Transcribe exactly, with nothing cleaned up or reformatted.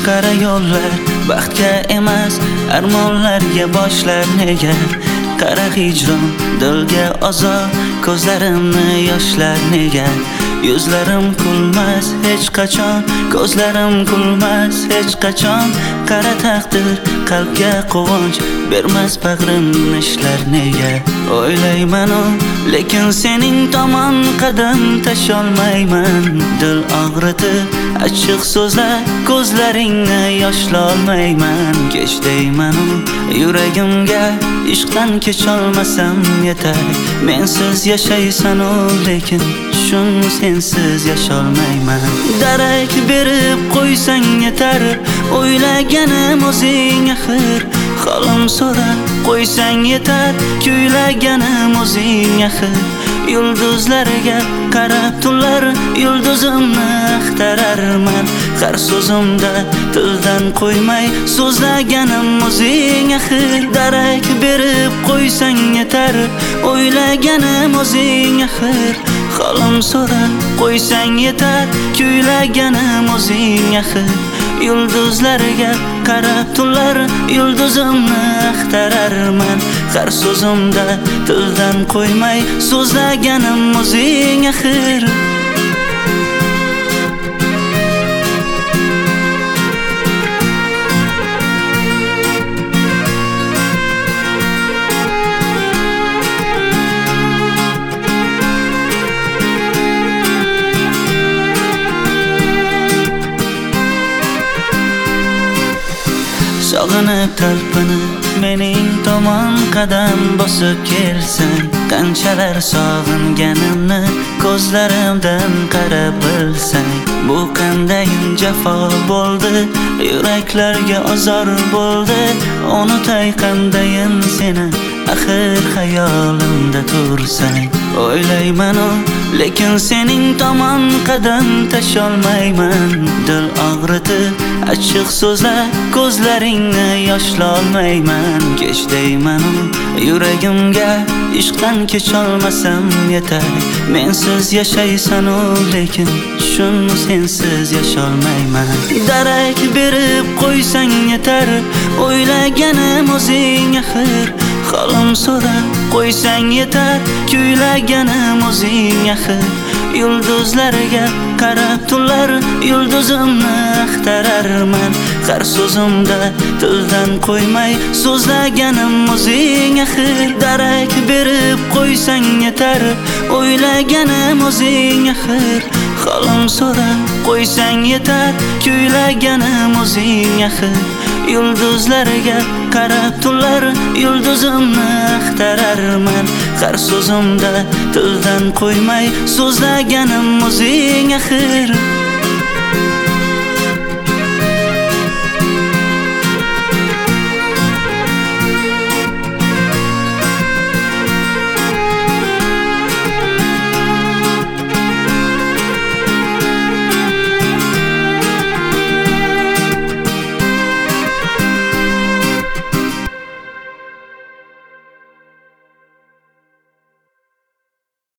qara yo'llar baxtga emas armonlarga boshlar nega qara hijron dilga azob ko'zlarimni yoshlar nega yuzlarim kulmas hech qachon ko'zlarim kulmas hech qachon qara taqdir qalbga quvonch bermas bag'rim ishlar nega o'ylayman u lekin sening tomon qadam tasholmayman dil og'ritib achchiq so'zlar ko'zlaringni yoshlolmayman kech deyman u yuragimga ishqdan kecholmasam yetar mensiz yashaysan u lekin shun sensiz yasholmayman darak berib qo'ysang yetar o'ylaganim o'zing axir holim so'rab qo'ysang yetar kuylaganim o'zing axir yulduzlarga qarab tunlar yulduzimni axtararman har so'zimda tildan qo'ymay so'zlaganim o'zing axir darak berib qo'ysang yetar o'ylaganim o'zing axir holim so'rab qo'ysang yetar kuylaganim o'zing axir yulduzlarga qarab tunlar yulduzimni axtararman har so'zimda tildan qo'ymay so'zlaganim o'zing axir sog'inib talpinib mening tomon qadam bosib kelsang qanchalar sog'inganimni ko'zlarimdan qarab bilsang bu qandayin jafo bo'ldi yuraklarga ozor bo'ldi unutay qandayin seni axir xayolimda tursang o'ylayman u lekin sening tomon qadam tasholmayman dil og'ritib achchiq so'zlar ko'zlaringni yoshlolmayman kech deyman u yuragimga ishqdan kecholmasam yetar mensiz yashaysan u lekin shun sensiz yasholmayman darak berib qo'ysang yetar o'ylaganim o'zing axir holim so'rab qo'ysang yetar kuylaganim o'zing axir yulduzlarga qarab tunlar yulduzimni axtararman har so'zimda tildan qo'ymay so'zlaganim o'zing axir darak berib qo'ysang yetar o'ylaganim o'zing axir holim so'rab qo'ysang yetar kuylaganim o'zing axir yulduzlarga qarab tunlar yulduzimni axtararman har so'zimda tildan qo'ymay so'zlaganim o'zing axir